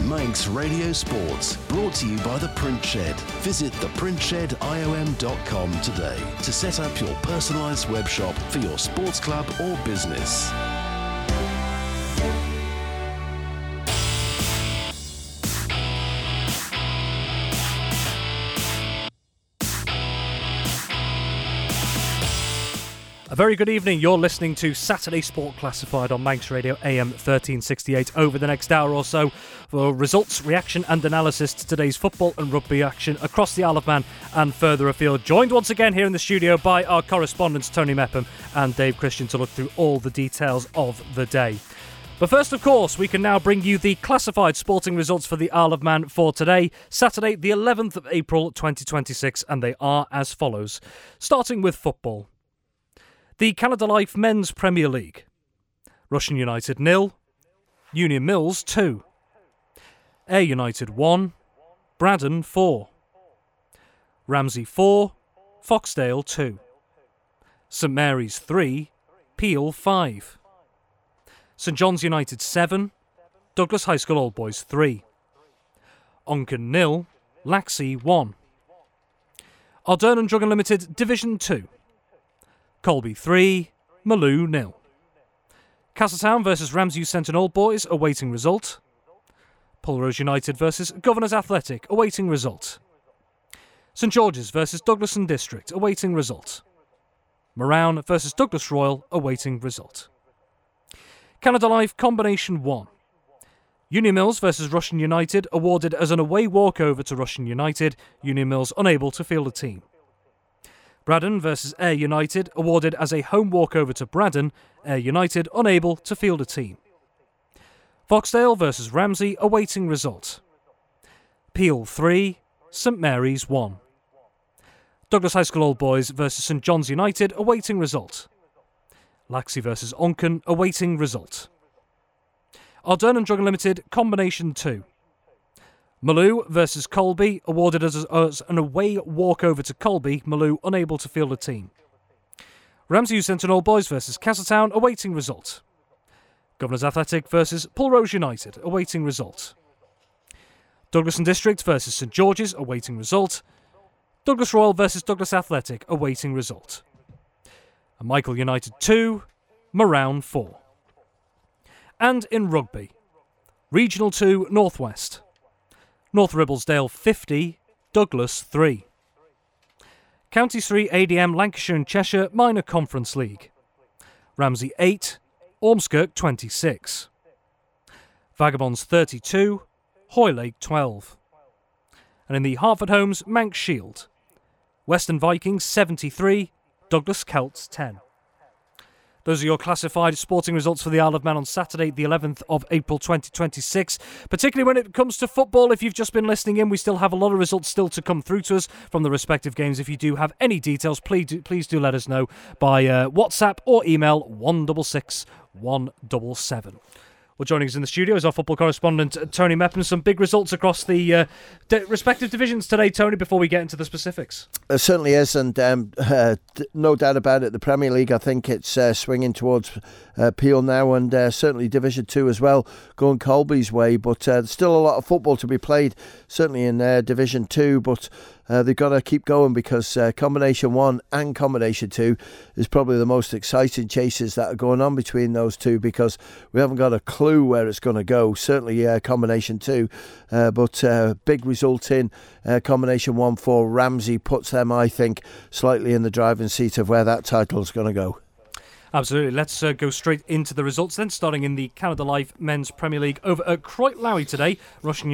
Manx Radio Sports, brought to you by The Print Shed. Visit theprintshediom.com today to set up your personalised web shop for your sports club or business. A very good evening. You're listening to Saturday Sport Classified on Manx Radio AM 1368. Over the next hour or so for results, reaction and analysis to today's football and rugby action across the Isle of Man and further afield. Joined once again here in the studio by our correspondents Tony Mepham and Dave Christian to look through all the details of the day. But first, of course, we can now bring you the classified sporting results for the Isle of Man for today, Saturday the 11th of April 2026, and they are as follows. Starting with football. The Canada Life Men's Premier League. Rushden United 0, Union Mills 2, Ayr United 1, Braddon 4, Ramsey 4, Foxdale 2, St Mary's 3, Peel 5, St John's United 7, Douglas High School Old Boys 3, Onken 0, Laxey 1, Ardern and Druggan Limited Division 2, Colby 3, Maloo 0. Castletown versus Ramsey Centre Old Boys, awaiting result. Pulrose United versus Governors Athletic, awaiting result. St George's versus Douglas and District, awaiting result. Morown versus Douglas Royal, awaiting result. Canada Life Combination 1. Union Mills versus Rushden United, awarded as an away walkover to Rushden United, Union Mills unable to field a team. Braddon versus Ayr United, awarded as a home walkover to Braddon, Ayr United unable to field a team. Foxdale versus Ramsey, awaiting result. Peel 3, St Mary's 1. Douglas High School Old Boys versus St John's United, awaiting result. Laxey versus Onken, awaiting result. Ardern and Druggan Limited, Combination 2. Maloo versus Colby, awarded as an away walkover to Colby, Maloo unable to field a team. Ramsey Centre Old Boys versus Castletown, awaiting result. Governors Athletic versus Pulrose United, awaiting result. Douglas and District versus St George's, awaiting result. Douglas Royal versus Douglas Athletic, awaiting result. And Michael United 2, Morown 4. And in rugby, Regional 2 Northwest. North Ribblesdale 50, Douglas 3. Counties 3 ADM Lancashire and Cheshire Minor Conference League. Ramsey 8, Ormskirk 26. Vagabonds 32, Hoylake 12. And in the Hartford Homes Manx Shield, Western Vikings 73, Douglas Celts 10. Those are your classified sporting results for the Isle of Man on Saturday, the 11th of April 2026. Particularly when it comes to football, if you've just been listening in, we still have a lot of results still to come through to us from the respective games. If you do have any details, please do let us know by WhatsApp or email 166 177. Well, joining us in the studio is our football correspondent, Tony Mepham. Some big results across the respective divisions today, Tony, before we get into the specifics. It certainly is, and no doubt about it, the Premier League, I think it's swinging towards Peel now, and certainly Division 2 as well, going Colby's way, but there's still a lot of football to be played, certainly in Division 2, but they've got to keep going because Combination 1 and Combination 2 is probably the most exciting chases that are going on between those two, because we haven't got a clue where it's going to go. Certainly Combination 2, but big result in Combination 1 for Ramsey puts them, I think, slightly in the driving seat of where that title is going to go. Absolutely. Let's go straight into the results then, starting in the Canada Life Men's Premier League. Over at Croytlowie today, Rushden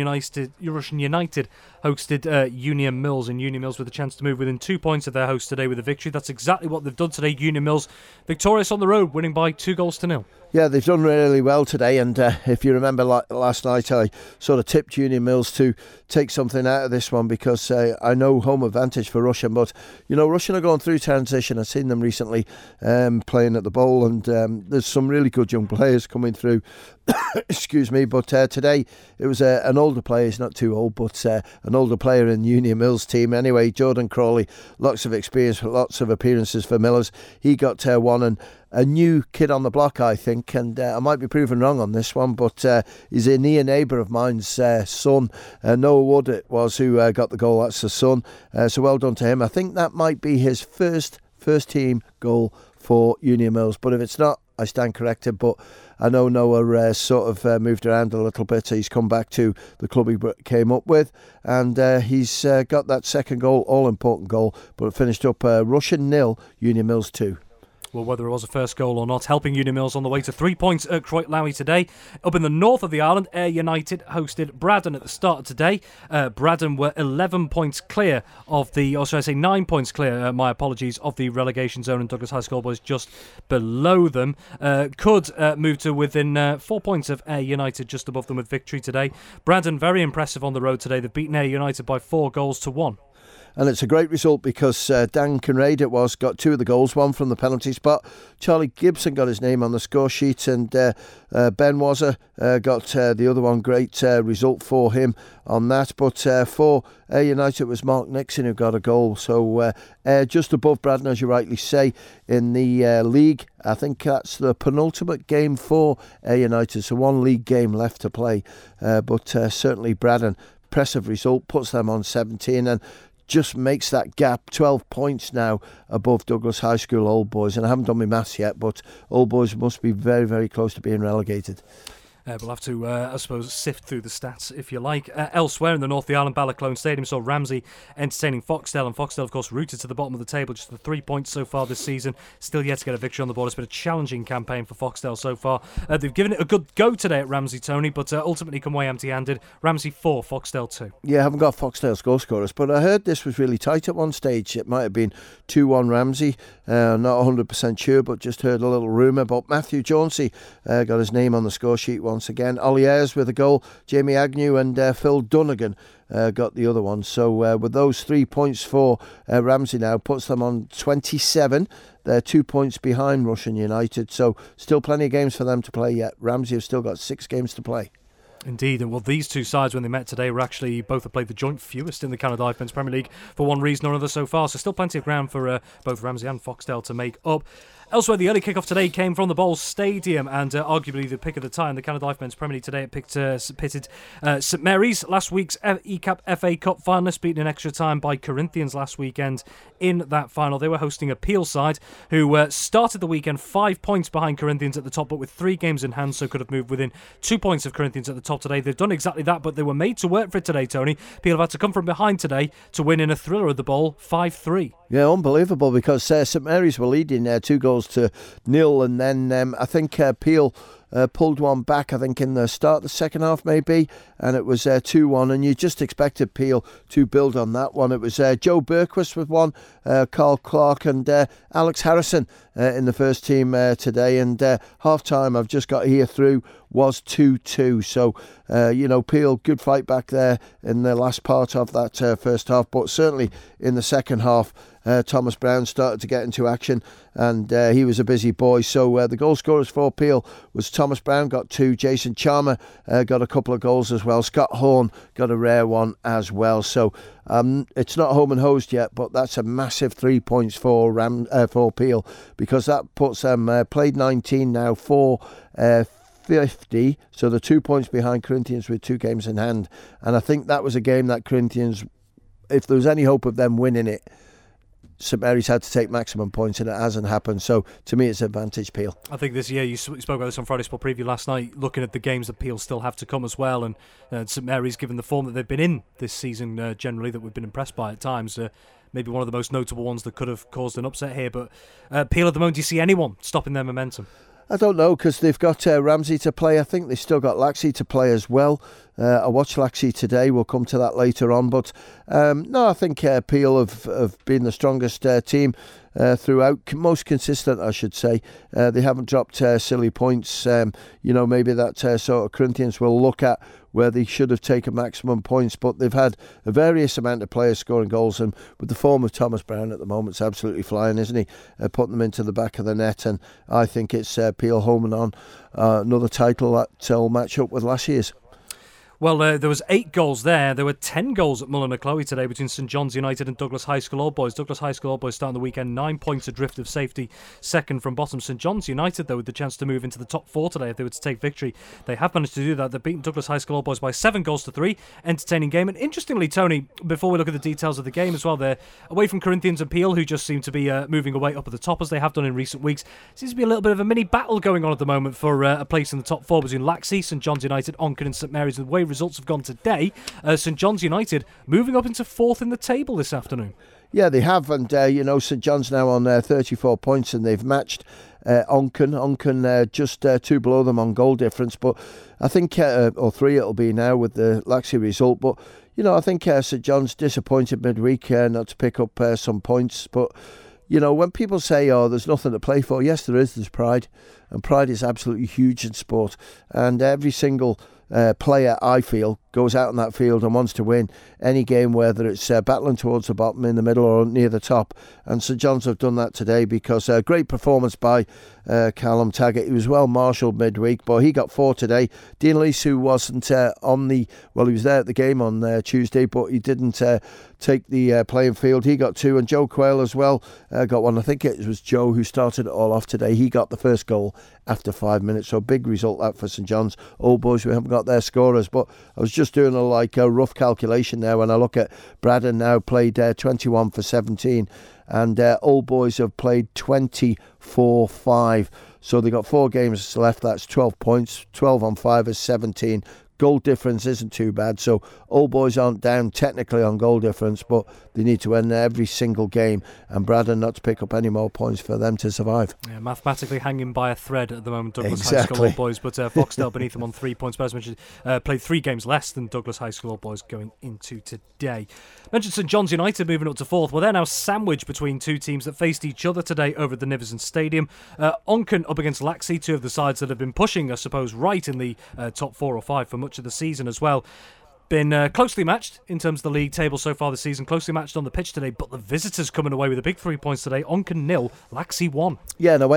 United hosted Union Mills, and Union Mills with a chance to move within 2 points of their host today with a victory. That's exactly what they've done today. Union Mills victorious on the road, winning by 2-0. Yeah, they've done really well today, and if you remember last night, I sort of tipped Union Mills to take something out of this one because I know home advantage for Rushden, but you know, Rushden are going through transition. I've seen them recently playing at the Bowl, and there's some really good young players coming through. Excuse me, but today it was an older player. He's not too old, but an older player in Union Mills team anyway. Jordan Crawley, lots of experience, lots of appearances for Millers. He got one, and a new kid on the block, I think, and I might be proven wrong on this one, but he's a near neighbour of mine's son. Noah Wood it was who got the goal. That's the son. So well done to him. I think that might be his first team goal for Union Mills, but if it's not, I stand corrected. But I know Noah sort of moved around a little bit. He's come back to the club he came up with, and he's got that second goal, all-important goal, but it finished up Russian 0, Union Mills 2. Well, whether it was a first goal or not, helping Union Mills on the way to 3 points at Croyt Lowy today. Up in the north of the island, Ayr United hosted Braddon at the start of today. Braddon were 11 points clear of the, or should I say 9 points clear, my apologies, of the relegation zone, and Douglas High School boys just below them. Could move to within 4 points of Ayr United, just above them with victory today. Braddon very impressive on the road today. They've beaten Ayr United by 4 goals to 1. And it's a great result because Dan Kinraid got 2 of the goals, one from the penalty spot. Charlie Gibson got his name on the score sheet, and Ben Wazza got the other one. Great result for him on that. But for Ayr United, it was Mark Nixon who got a goal. So just above Braddon, as you rightly say, in the league. I think that's the penultimate game for Ayr United. So 1 league game left to play. But certainly Braddon, impressive result, puts them on 17 and just makes that gap 12 points now above Douglas High School Old Boys. And I haven't done my maths yet, but Old Boys must be very, very close to being relegated. We'll have to, I suppose, sift through the stats, if you like. Elsewhere in the north of the island, Ballaclone Stadium saw Ramsey entertaining Foxdale, and Foxdale, of course, rooted to the bottom of the table, just the 3 points so far this season. Still yet to get a victory on the board. It's been a challenging campaign for Foxdale so far. They've given it a good go today at Ramsey, Tony, but ultimately come away empty-handed. Ramsey 4, Foxdale 2. Yeah, I haven't got Foxdale's goal scorers, but I heard this was really tight at one stage. It might have been 2-1 Ramsey. Not 100% sure, but just heard a little rumour. But Matthew Jauncey got his name on the score sheet once again. Ollie Ayres with a goal. Jamie Agnew and Phil Dunnigan got the other one. So with those 3 points for Ramsey now, puts them on 27. They're 2 points behind Russian United. So still plenty of games for them to play yet. Ramsey have still got 6 games to play. Indeed, and well, these two sides, when they met today, were actually both have played the joint fewest in the Canada Dive Men's Premier League for one reason or another so far, so still plenty of ground for both Ramsey and Foxdale to make up. Elsewhere, the early kick-off today came from the Bowls Stadium, and arguably the pick of the time, the Canada Dive Men's Premier League today, it pitted St Mary's, last week's ECAP FA Cup finalists, beaten in extra time by Corinthians last weekend in that final. They were hosting a Peel side who started the weekend 5 points behind Corinthians at the top, but with 3 games in hand, so could have moved within 2 points of Corinthians at the top today. They've done exactly that, but they were made to work for it today, Tony. Peel have had to come from behind today to win in a thriller of the Bowl, 5-3. Yeah, unbelievable, because St Mary's were leading 2-0 to nil, and then I think Peel pulled one back, I think in the start of the second half maybe, and it was 2-1, and you just expected Peel to build on that one. It was Joe Berquist with one, Carl Clark and Alex Harrison in the first team today, and half-time I've just got here through was 2-2, so Peel, good fight back there in the last part of that first half, but certainly in the second half Thomas Brown started to get into action, and he was a busy boy. So the goal scorers for Peel was Thomas Brown, got 2. Jason Charmer got a couple of goals as well. Scott Horn got a rare one as well. So it's not home and hosed yet, but that's a massive 3 points for Peel, because that puts them played 19 now for 50, so they're 2 points behind Corinthians with 2 games in hand. And I think that was a game that Corinthians, if there was any hope of them winning it, St Mary's had to take maximum points, and it hasn't happened. So to me, it's advantage Peel. I think this year, you spoke about this on Friday Sport Preview last night, looking at the games that Peel still have to come as well, and St Mary's, given the form that they've been in this season generally, that we've been impressed by at times, maybe one of the most notable ones that could have caused an upset here. But Peel at the moment, do you see anyone stopping their momentum? I don't know, because they've got Ramsey to play. I think they've still got Laxey to play as well. I watched Laxey today. We'll come to that later on. But no, I think Peel have been the strongest team throughout, most consistent, I should say. They haven't dropped silly points. Maybe that sort of Corinthians will look at where they should have taken maximum points, but they've had a various amount of players scoring goals, and with the form of Thomas Brown at the moment, it's absolutely flying, isn't he? Putting them into the back of the net, and I think it's Peel home and on another title that will match up with last year's. Well, there was 8 goals there. There were 10 goals at Mullin Chloe today between St John's United and Douglas High School Old Boys. Douglas High School Old Boys starting the weekend 9 points adrift of safety, second from bottom. St John's United, though, with the chance to move into the top 4 today if they were to take victory. They have managed to do that. They've beaten Douglas High School Old Boys by 7-3. Entertaining game. And interestingly, Tony, before we look at the details of the game as well, they're away from Corinthians and Peel, who just seem to be moving away up at the top as they have done in recent weeks. Seems to be a little bit of a mini battle going on at the moment for a place in the top 4 between Laxey, St John's United, Onken and St Mary's. And the way results have gone today, St John's United moving up into 4th in the table this afternoon. Yeah, they have, and St John's now on 34 points, and they've matched Onken. Onken just 2 below them on goal difference, but I think, or 3 it'll be now with the Laxey result, but I think St John's disappointed midweek not to pick up some points, but when people say, there's nothing to play for, yes, there is. There's pride, and pride is absolutely huge in sport, and every single player, I feel, goes out on that field and wants to win any game, whether it's battling towards the bottom, in the middle or near the top. And St John's have done that today because great performance by Callum Taggart. He was well marshalled midweek, but he got 4 today. Dean Leese, who wasn't he was there at the game on Tuesday, but he didn't take the playing field. He got 2, and Joe Quayle as well got 1. I think it was Joe who started it all off today. He got the first goal after 5 minutes, so a big result that for St John's. Old Boys, we haven't got their scorers, but I was just doing a rough calculation there when I look at Braddon now played 21 for 17, and Old Boys have played 24-5, so they got 4 games left. That's 12 points. 12 on 5 is 17. Goal difference isn't too bad, so Old Boys aren't down technically on goal difference, but they need to win every single game, and Braddon not to pick up any more points for them to survive. Yeah, mathematically hanging by a thread at the moment, Douglas High School Old Boys, but Foxdale beneath them on 3 points. But as mentioned, played 3 games less than Douglas High School Old Boys going into today. Mentioned St John's United moving up to 4th. Well, they're now sandwiched between 2 teams that faced each other today over at the Niverson Stadium. Onken up against Laxey, 2 of the sides that have been pushing, I suppose, right in the top 4 or 5 for much of the season as well. Been closely matched in terms of the league table so far this season, closely matched on the pitch today, but the visitors coming away with a big 3 points today. Onken 0, Laxey 1. Yeah, and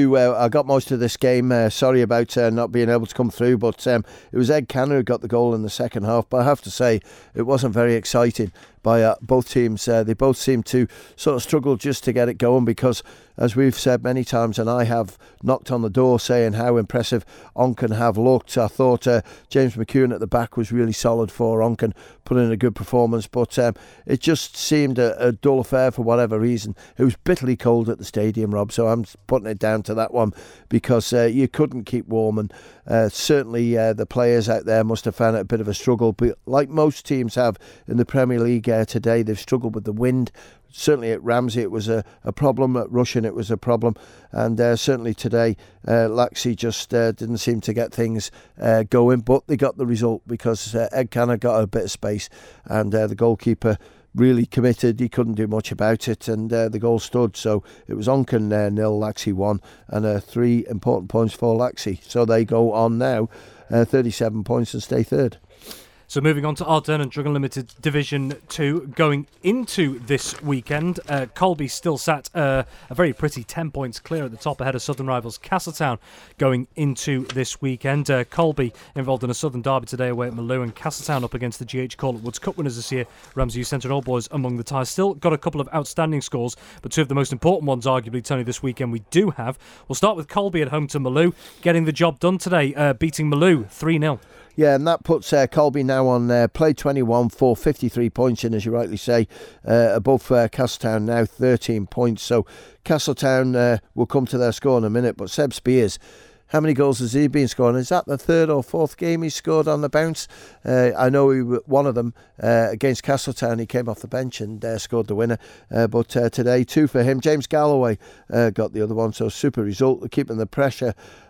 I got most of this game. Sorry about not being able to come through, but it was Ed Canner who got the goal in the second half, but I have to say it wasn't very exciting by both teams. They both seem to sort of struggle just to get it going because, as we've said many times, and I have knocked on the door saying how impressive Onken have looked. I thought James McEwen at the back was really solid for Onken, put in a good performance, but it just seemed a dull affair for whatever reason. It was bitterly cold at the stadium, Rob, so I'm putting it down to that one because you couldn't keep warm, and certainly the players out there must have found it a bit of a struggle, but like most teams have in the Premier League today, they've struggled with the wind. Certainly at Ramsey it was a problem, at Rushen it was a problem, and certainly today Laxey just didn't seem to get things going, but they got the result because Ed Canner got a bit of space, and the goalkeeper really committed. He couldn't do much about it, and the goal stood. So it was Onken 0, Laxey 1, and 3 important points for Laxey. So they go on now 37 points and stay 3rd. So moving on to Ardern and Druggan Limited Division 2 going into this weekend. Colby still sat a very pretty 10 points clear at the top ahead of Southern rivals Castletown going into this weekend. Colby involved in a Southern derby today away at Maloo, and Castletown up against the GH Corlett Woods Cup winners this year, Ramsey Youth Centre and Old Boys among the ties. Still got a couple of outstanding scores, but 2 of the most important ones arguably, Tony, this weekend we do have. We'll start with Colby at home to Maloo, getting the job done today, beating Maloo 3-0. Yeah, and that puts Colby now on play 21 for 53 points in, as you rightly say, above Castletown now 13 points. So Castletown will come to their score in a minute, but Seb Spears, how many goals has he been scoring? Is that the 3rd or 4th game he scored on the bounce? I know one of them against Castletown, he came off the bench and scored the winner. But today, 2 for him. James Galloway got the other one, so super result, keeping the pressure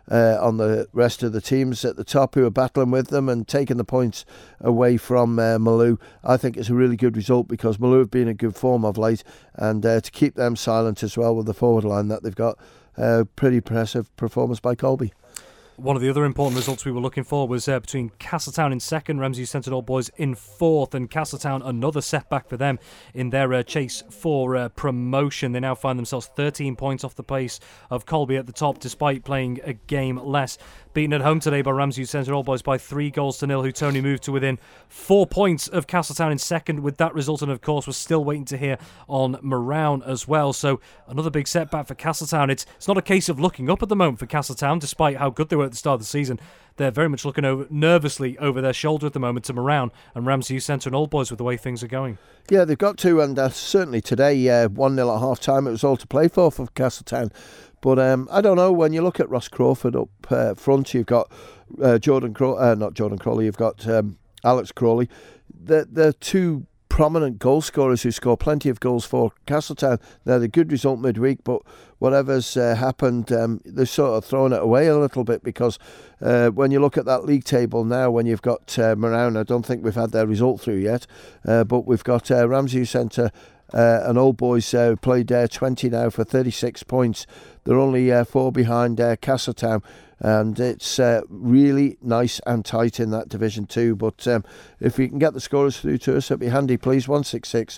on the rest of the teams at the top who are battling with them and taking the points away from Maloo. I think it's a really good result because Maloo have been in good form of late, and to keep them silent as well with the forward line that they've got. Pretty impressive performance by Colby. One of the other important results we were looking for was between Castletown in second, Ramsey Centre Old Boys in fourth, and Castletown another setback for them in their chase for promotion. They now find themselves 13 points off the pace of Colby at the top, despite playing a game less. Beaten at home today by Ramsey Centre Old Boys by 3-0, who Tony moved to within 4 points of Castletown in second with that result, and of course we're still waiting to hear on Moran as well. So another big setback for Castletown. It's not a case of looking up at the moment for Castletown, despite how good they were at the start of the season. They're very much looking nervously over their shoulder at the moment to Moran and Ramsey Centre and Old Boys with the way things are going. Yeah, they've got to, and certainly today, 1-0 at half time, it was all to play for Castletown. But I don't know, when you look at Ross Crawford up front, you've got not Jordan Crawley, you've got Alex Crawley. They're two prominent goal scorers who score plenty of goals for Castletown. They had a good result midweek, but whatever's happened, they're sort of throwing it away a little bit, because when you look at that league table now, when you've got Moran, I don't think we've had their result through yet, but we've got Ramsey Centre and Old Boys played 20 now for 36 points. They're only 4 behind Castletown, and it's really nice and tight in that Division 2. But if we can get the scorers through to us, it'd be handy, please. 166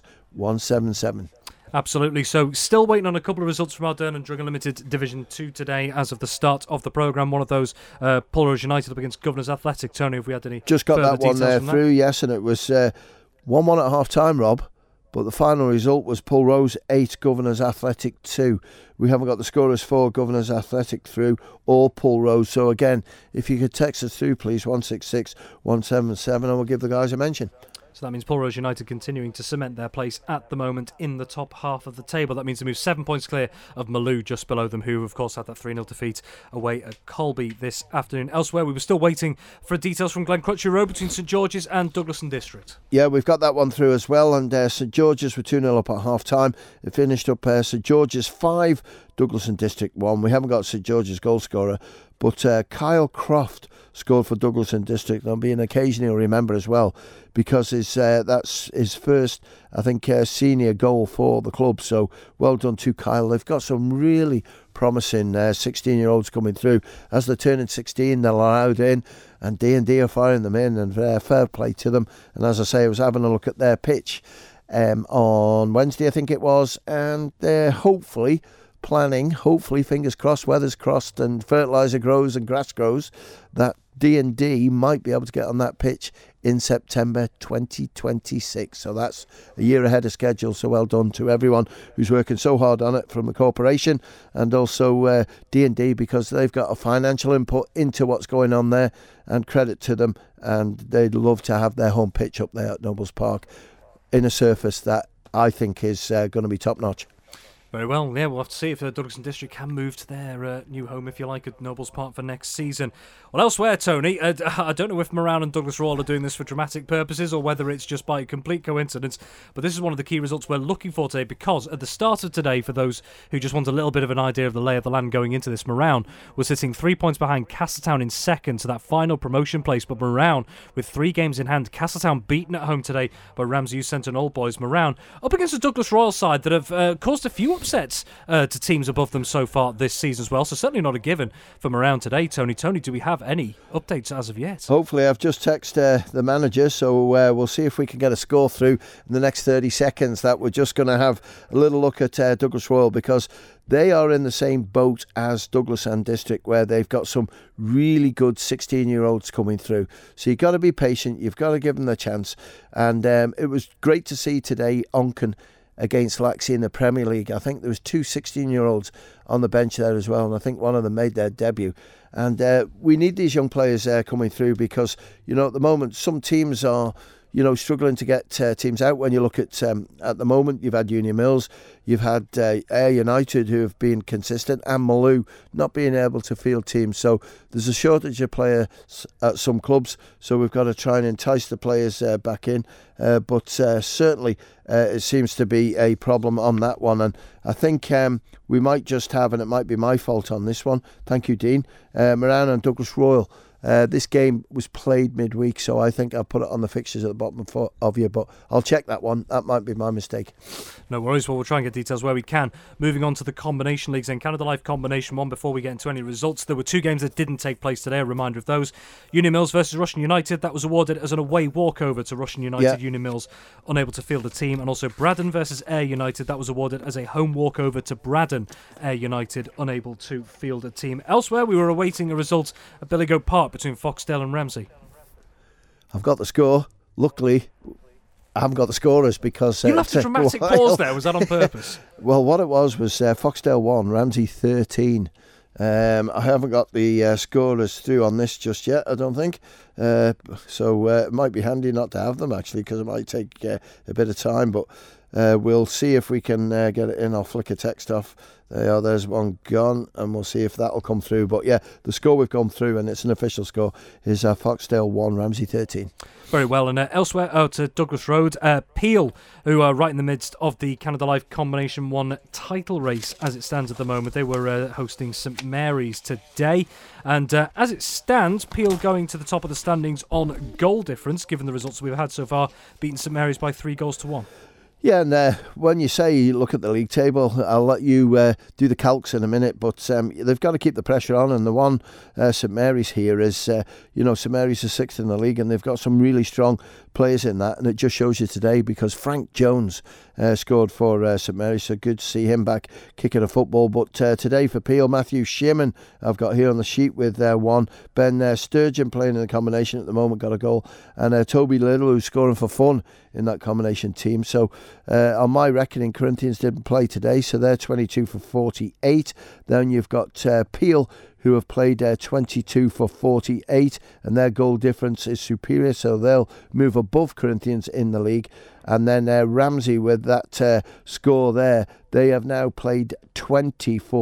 177. Absolutely. So still waiting on a couple of results from our Durham and Drug Unlimited Division 2 today as of the start of the programme. One of those, Pulrose United up against Governors Athletic. Tony, have we had any just got that one there through, that? Yes, and it was 1-1 at half time, Rob. But the final result was Pulrose 8, Governors Athletic 2. We haven't got the scorers for Governors Athletic through or Pulrose. So again, if you could text us through, please, 166 177, and we'll give the guys a mention. So that means Pulrose United continuing to cement their place at the moment in the top half of the table. That means they move 7 points clear of Maloo just below them, who of course had that 3-0 defeat away at Colby this afternoon. Elsewhere, we were still waiting for details from Glen Crutchley Road between St George's and Douglas and District. Yeah, we've got that one through as well, and St George's were 2-0 up at half time. It finished up St George's 5, Douglas and District 1. We haven't got St George's goal scorer, but Kyle Croft scored for Douglas and District. There'll be an occasion he'll remember as well, because that's his first, I think, senior goal for the club. So well done to Kyle. They've got some really promising 16-year-olds coming through. As they're turning 16, they're allowed in, and D&D are firing them in, and fair play to them. And as I say, I was having a look at their pitch on Wednesday, I think it was, and they're hopefully, fingers crossed, weather's crossed, and fertiliser grows and grass grows, that D&D might be able to get on that pitch in September 2026. So that's a year ahead of schedule. So well done to everyone who's working so hard on it from the corporation, and also D&D, because they've got a financial input into what's going on there, and credit to them. And they'd love to have their home pitch up there at Nobles Park in a surface that I think is going to be top notch. Very well, yeah, we'll have to see if Douglas and District can move to their new home, if you like, at Nobles Park for next season. Well, elsewhere, Tony, I don't know if Moran and Douglas Royal are doing this for dramatic purposes or whether it's just by complete coincidence, but this is one of the key results we're looking for today, because at the start of today, for those who just want a little bit of an idea of the lay of the land going into this, Moran was sitting 3 points behind Castletown in second to that final promotion place, but Moran, with 3 games in hand, Castletown beaten at home today by Ramsey Centre and Old Boys. Moran up against the Douglas Royal side that have caused a few upsets to teams above them so far this season as well, so certainly not a given from around today. Tony, do we have any updates as of yet? Hopefully. I've just texted the manager, so we'll see if we can get a score through in the next 30 seconds. That we're just going to have a little look at Douglas Royal, because they are in the same boat as Douglas and District, where they've got some really good 16-year-olds coming through. So you've got to be patient, you've got to give them the chance. And it was great to see today Onken against Laxey in the Premier League. I think there was 2 16-year-olds on the bench there as well, and I think one of them made their debut. And we need these young players coming through, because, you know, at the moment some teams are, you know, struggling to get teams out. When you look at the moment, you've had Union Mills, you've had Ayr United, who have been consistent, and Maloo not being able to field teams. So there's a shortage of players at some clubs, so we've got to try and entice the players back in. But certainly it seems to be a problem on that one. And I think we might just have, and it might be my fault on this one, thank you, Dean, Moran and Douglas Royal This game was played midweek, so I think I'll put it on the fixtures at the bottom of you, but I'll check that one. That might be my mistake. No worries. Well, we'll try and get details where we can. Moving on to the combination leagues and Canada Life Combination 1 before we get into any results. There were 2 games that didn't take place today. A reminder of those. Union Mills versus Rushden United. That was awarded as an away walkover to Rushden United. Yeah. Union Mills unable to field a team. And also Braddon versus Ayr United. That was awarded as a home walkover to Braddon. Ayr United unable to field a team. Elsewhere, we were awaiting a result at Billygoat Park between Foxdale and Ramsey. I've got the score. Luckily, I haven't got the scorers because... You left a dramatic pause there. Was that on purpose? Well, what it was Foxdale 1, Ramsey 13. I haven't got the scorers through on this just yet, I don't think. So it might be handy not to have them, actually, because it might take a bit of time. But we'll see if we can get it in. I'll flick a text off. There's one gone, and we'll see if that'll come through. But yeah, the score we've gone through, and it's an official score, is Foxdale 1, Ramsey 13. Very well. And elsewhere out at Douglas Road, Peel, who are right in the midst of the Canada Life Combination 1 title race as it stands at the moment. They were hosting St Mary's today. And as it stands, Peel going to the top of the standings on goal difference, given the results we've had so far, beating St Mary's by 3-1. Yeah, and when you say you look at the league table, I'll let you do the calcs in a minute, but they've got to keep the pressure on, and the one St Mary's here is, St Mary's is 6th in the league, and they've got some really strong players in that, and it just shows you today because Frank Jones scored for St Mary's, so good to see him back kicking a football. But today for Peel, Matthew Shearman, I've got here on the sheet with 1, Ben Sturgeon playing in the combination at the moment, got a goal, and Toby Little, who's scoring for fun in that combination team. So on my reckoning, Corinthians didn't play today, so they're 22 for 48. Then you've got Peel, who have played 22 for 48, and their goal difference is superior, so they'll move above Corinthians in the league. And then Ramsey, with that score there, they have now played 20 for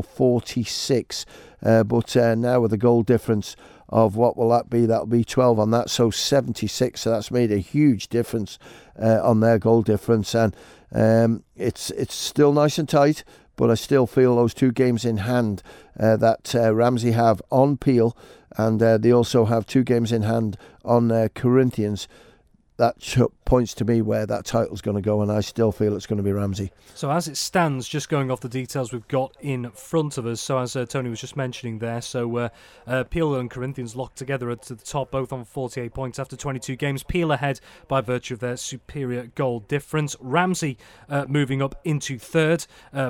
46, but now with a goal difference of what will that be? That'll be 12 on that, so 76. So that's made a huge difference on their goal difference, and it's still nice and tight. But I still feel those 2 games in hand that Ramsey have on Peel, and they also have 2 games in hand on Corinthians. That points to me where that title's going to go, and I still feel it's going to be Ramsey. So as it stands, just going off the details we've got in front of us, so as Tony was just mentioning there, so Peel and Corinthians locked together at the top, both on 48 points after 22 games. Peel ahead by virtue of their superior goal difference. Ramsey moving up into third,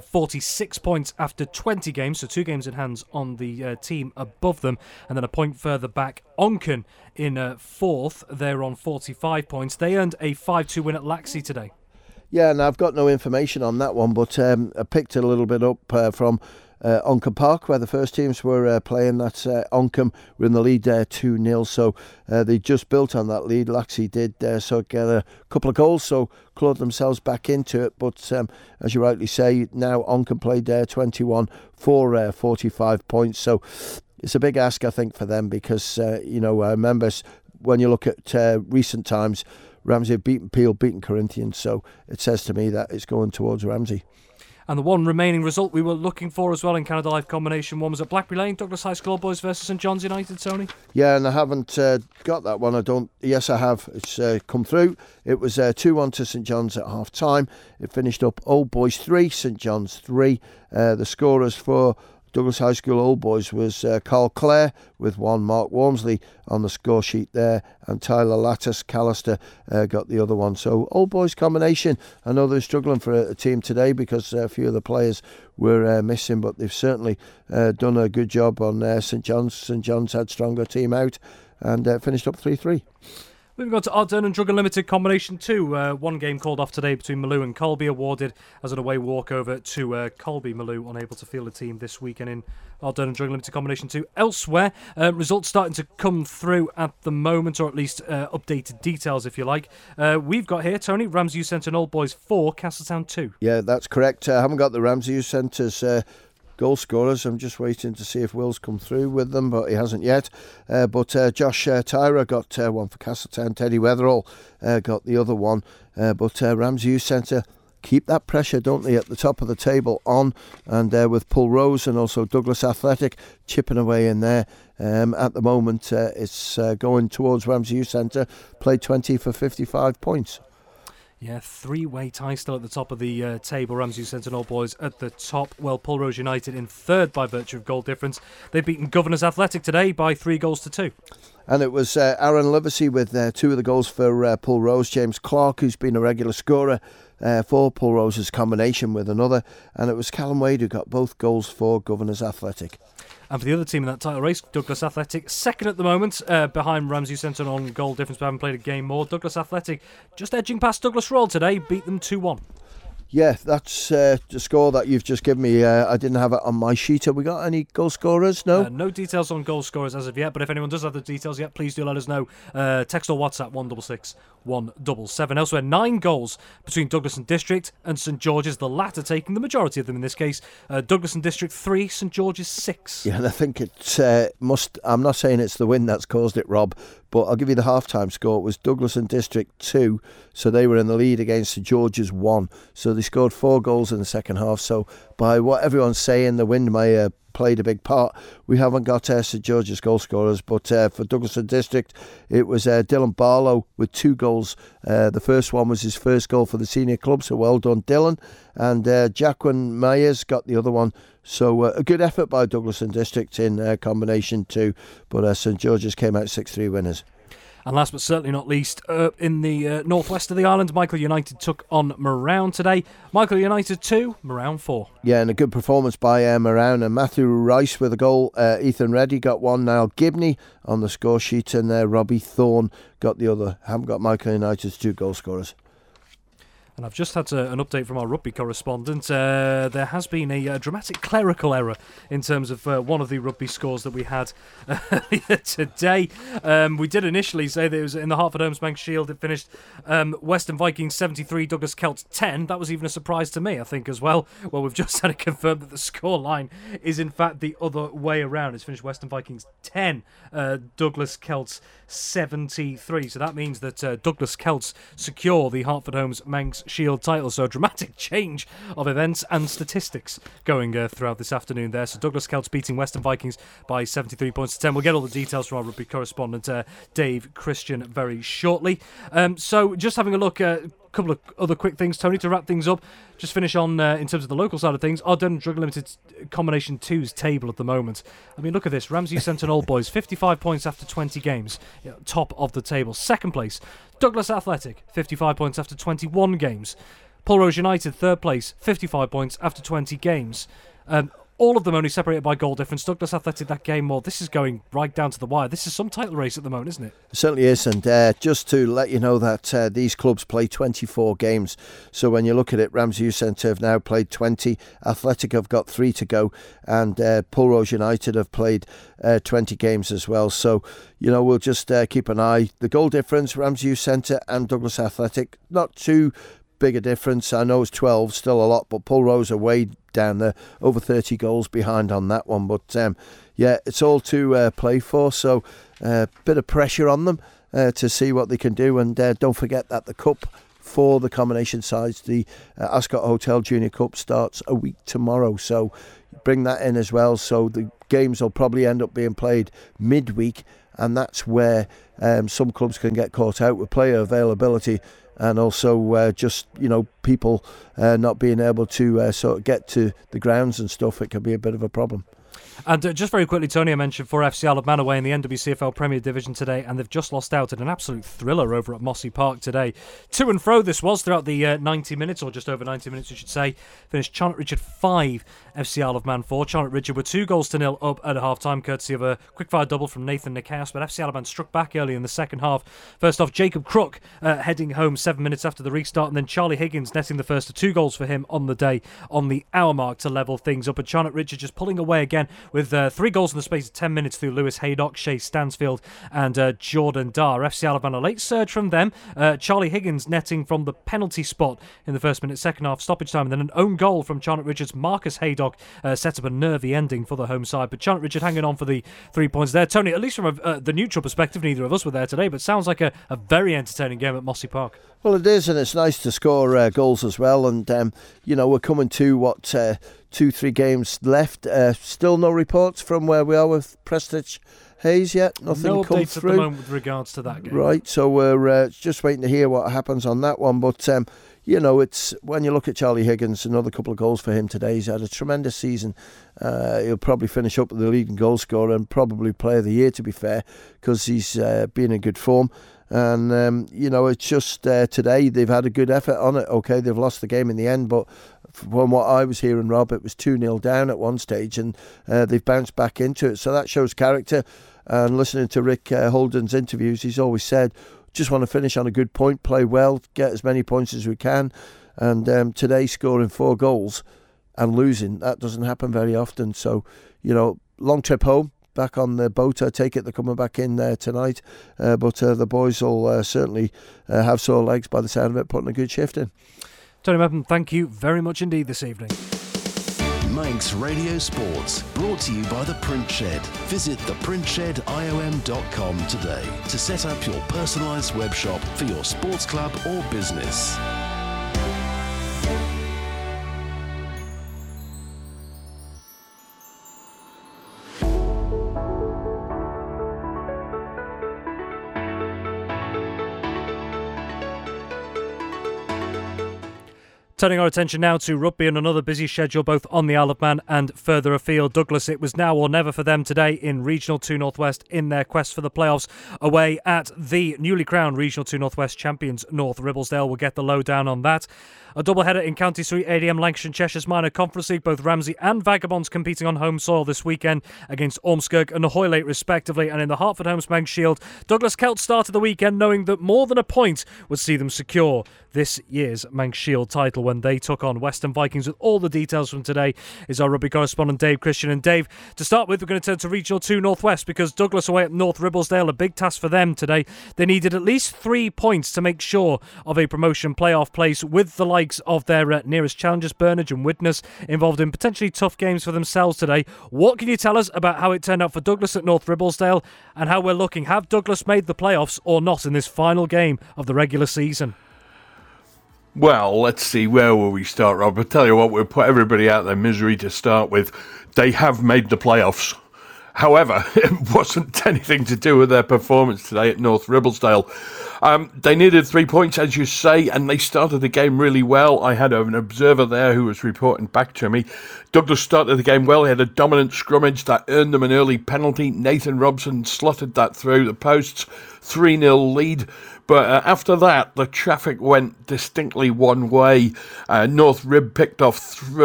46 points after 20 games, so 2 games in hand on the team above them, and then a point further back, Onken in fourth. They're on 45 points. They earned a 5-2 win at Laxey today. Yeah, and I've got no information on that one, but I picked it a little bit up from Oncombe Park, where the first teams were playing. That's Oncombe were in the lead 2-0, so they just built on that lead. Laxey did so get a couple of goals, so clawed themselves back into it. But as you rightly say, now Oncombe played 21 for 45 points, so it's a big ask, I think, for them, because I remember when you look at recent times, Ramsey have beaten Peel, beaten Corinthians, so it says to me that it's going towards Ramsey. And the one remaining result we were looking for as well in Canada Life Combination 1 was at Blackberry Lane, Douglas High School Boys versus St John's United, Tony. Yeah, and I haven't got that one. Yes, I have. It's come through. It was 2-1 to St John's at half time. It finished up Old Boys 3, St John's 3. The scorers for Douglas High School Old Boys was Carl Clare with 1, Mark Walmsley on the score sheet there, and Tyler Lattis Callister got the other one. So Old Boys combination, I know they're struggling for a team today because a few of the players were missing, but they've certainly done a good job on St John's. St John's had stronger team out and finished up 3-3. Moving on to Ardern and Drug Unlimited Combination 2. One game called off today between Maloo and Colby, awarded as an away walkover to Colby. Maloo unable to field a team this weekend in Ardern and Drug Unlimited Combination 2. Elsewhere, results starting to come through at the moment, or at least updated details, if you like. We've got here, Tony, Ramsey Youth Centre and Old Boys 4, Castletown 2. Yeah, that's correct. I haven't got the Ramsey Youth Centre's goal scorers. I'm just waiting to see if Will's come through with them, but he hasn't yet. But Josh Tyra got one for Castletown. Teddy Weatherall got the other one. But Ramsey Youth Centre keep that pressure, don't they, at the top of the table on, and with Pulrose and also Douglas Athletic chipping away in there. At the moment, it's going towards Ramsey Youth Centre, played 20 for 55 points. Yeah, three-way tie still at the top of the table. Ramsey Youth Centre and All Boys at the top. Well, Pulrose United in third by virtue of goal difference. They've beaten Governors Athletic today by 3-2. And it was Aaron Livesey with 2 of the goals for Pulrose. James Clark, who's been a regular scorer for Pulrose's combination with another. And it was Callum Wade who got both goals for Governors Athletic. And for the other team in that title race, Douglas Athletic, second at the moment, behind Ramsey Youth Centre on goal difference, but haven't played a game more. Douglas Athletic just edging past Douglas Royal today, beat them 2-1. Yeah, that's the score that you've just given me. I didn't have it on my sheet. Have we got any goal scorers? No? No details on goal scorers as of yet, but if anyone does have the details yet, please do let us know. Text or WhatsApp 166 177. Elsewhere, 9 goals between Douglas and District and St George's, the latter taking the majority of them in this case. Douglas and District 3, St George's 6. Yeah, and I think it I'm not saying it's the win that's caused it, Rob, but I'll give you the half-time score. It was Douglas and District 2, so they were in the lead against St George's 1. So they scored 4 goals in the second half. So by what everyone's saying, the wind may have played a big part. We haven't got St George's goal scorers, but for Douglas and District, it was Dylan Barlow with 2 goals. The first one was his first goal for the senior club, so well done, Dylan. And Jacqueline Myers got the other one. So a good effort by Douglas and District in combination 2, but St George's came out 6-3 winners. And last but certainly not least, in the northwest of the island, Michael United took on Marown today. Michael United 2, Marown 4. Yeah, and a good performance by Marown, and Matthew Rice with a goal. Ethan Reddy got one. Niall Gibney on the score sheet, and Robbie Thorne got the other. Haven't got Michael United's 2 goal scorers. And I've just had an update from our rugby correspondent. There has been a dramatic clerical error in terms of one of the rugby scores that we had earlier today. We did initially say that it was in the Hartford Holmes Bank Shield. It finished Western Vikings 73, Douglas Celts 10. That was even a surprise to me, I think, as well. Well, we've just had it confirmed that the score line is in fact the other way around. It's finished Western Vikings 10, Douglas Celts 73. So that means that Douglas Celts secure the Hartford Holmes Manx Shield title. So a dramatic change of events and statistics going throughout this afternoon there. So Douglas Celts beating Western Vikings by 73 points to 10. We'll get all the details from our rugby correspondent Dave Christian very shortly. So just having a look at couple of other quick things, Tony, to wrap things up. Just finish on in terms of the local side of things. Ardenne Drug Limited Combination 2's table at the moment. I mean, look at this. Ramsey Centre and Old Boys, 55 points after 20 games. Top of the table. Second place, Douglas Athletic, 55 points after 21 games. Pulrose United, third place, 55 points after 20 games. All of them only separated by goal difference. Douglas Athletic that game more. This is going right down to the wire. This is some title race at the moment, isn't it? It certainly is. And just to let you know that these clubs play 24 games. So when you look at it, Ramsey Youth Centre have now played 20. Athletic have got 3 to go. And Pulrose United have played 20 games as well. So, we'll just keep an eye. The goal difference, Ramsey Youth Centre and Douglas Athletic, not too big a difference. I know it's 12, still a lot, but Pulrose are way down there, over 30 goals behind on that one. But it's all to play for, so a bit of pressure on them to see what they can do. And don't forget that the cup for the combination sides, the Ascot Hotel Junior Cup, starts a week tomorrow, so bring that in as well. So the games will probably end up being played midweek, and that's where some clubs can get caught out with player availability. And also people not being able to sort of get to the grounds and stuff. It can be a bit of a problem. And just very quickly, Tony, I mentioned for FC Isle of Man away in the NWCFL Premier Division today, and they've just lost out in an absolute thriller over at Mossy Park today. To and fro this was throughout the 90 minutes, or just over 90 minutes, we should say. Finished Charlotte Richard 5, FC Isle of Man 4. Charlotte Richard were 2-0 up at half-time, courtesy of a quick-fire double from Nathan Nicaus, but FC Isle of Man struck back early in the second half. First off, Jacob Crook heading home 7 minutes after the restart, and then Charlie Higgins netting the first of 2 goals for him on the day on the hour mark to level things up. And Charlotte Richard just pulling away again with 3 goals in the space of 10 minutes through Lewis Haydock, Shay Stansfield and Jordan Dar. FC Isle of Man, a late surge from them. Charlie Higgins netting from the penalty spot in the first minute, second half stoppage time, and then an own goal from Charlotte Richard's Marcus Haydock set up a nervy ending for the home side. But Charlotte Richard hanging on for the 3 points there. Tony, at least from the neutral perspective, neither of us were there today, but sounds like a very entertaining game at Mossy Park. Well, it is, and it's nice to score goals as well. And, we're coming to 2-3 games left. Still no reports from where we are with Prestwich Hayes yet. Nothing no come updates through. at the moment with regards to that game. Right, so we're just waiting to hear what happens on that one. But, it's when you look at Charlie Higgins, another couple of goals for him today. He's had a tremendous season. He'll probably finish up with the leading goal scorer and probably player of the year, to be fair, because he's been in good form. And, it's just today they've had a good effort on it. OK, they've lost the game in the end, but from what I was hearing, Rob, it was 2-0 down at one stage, and they've bounced back into it. So that shows character. And listening to Rick Holden's interviews, he's always said, just want to finish on a good point, play well, get as many points as we can. And today scoring 4 goals and losing, that doesn't happen very often. So, long trip home. Back on the boat, I take it they're coming back in tonight. But the boys will certainly have sore legs by the sound of it, putting a good shift in. Tony Mepham, thank you very much indeed this evening. Manx Radio Sports, brought to you by The Print Shed. Visit theprintshediom.com today to set up your personalised web shop for your sports club or business. Turning our attention now to rugby and another busy schedule both on the Isle of Man and further afield. Douglas, it was now or never for them today in Regional 2 Northwest in their quest for the playoffs away at the newly crowned Regional 2 Northwest champions North Ribblesdale. We'll get the lowdown on that. A doubleheader in County 3 ADM Lancashire and Cheshire's Minor Conference League. Both Ramsey and Vagabonds competing on home soil this weekend against Ormskirk and Hoylake respectively. And in the Hertford Homes Manx Shield, Douglas Celts started the weekend knowing that more than a point would see them secure this year's Manx Shield title when they took on Western Vikings. With all the details from today is our rugby correspondent Dave Christian. And Dave, to start with, we're going to turn to Regional 2 Northwest because Douglas away at North Ribblesdale, a big task for them today. They needed at least 3 points to make sure of a promotion playoff place, with the likes of their nearest challengers, Burnage and Widnes, involved in potentially tough games for themselves today. What can you tell us about how it turned out for Douglas at North Ribblesdale and how we're looking? Have Douglas made the playoffs or not in this final game of the regular season? Well, let's see, where will we start, Rob? I'll tell you what, we'll put everybody out of their misery to start with. They have made the playoffs. However, it wasn't anything to do with their performance today at North Ribblesdale. They needed 3 points, as you say, and they started the game really well. I had an observer there who was reporting back to me. Douglas started the game well. He had a dominant scrummage that earned them an early penalty. Nathan Robson slotted that through the posts. 3-0 lead. But after that, the traffic went distinctly one way. North Rib picked off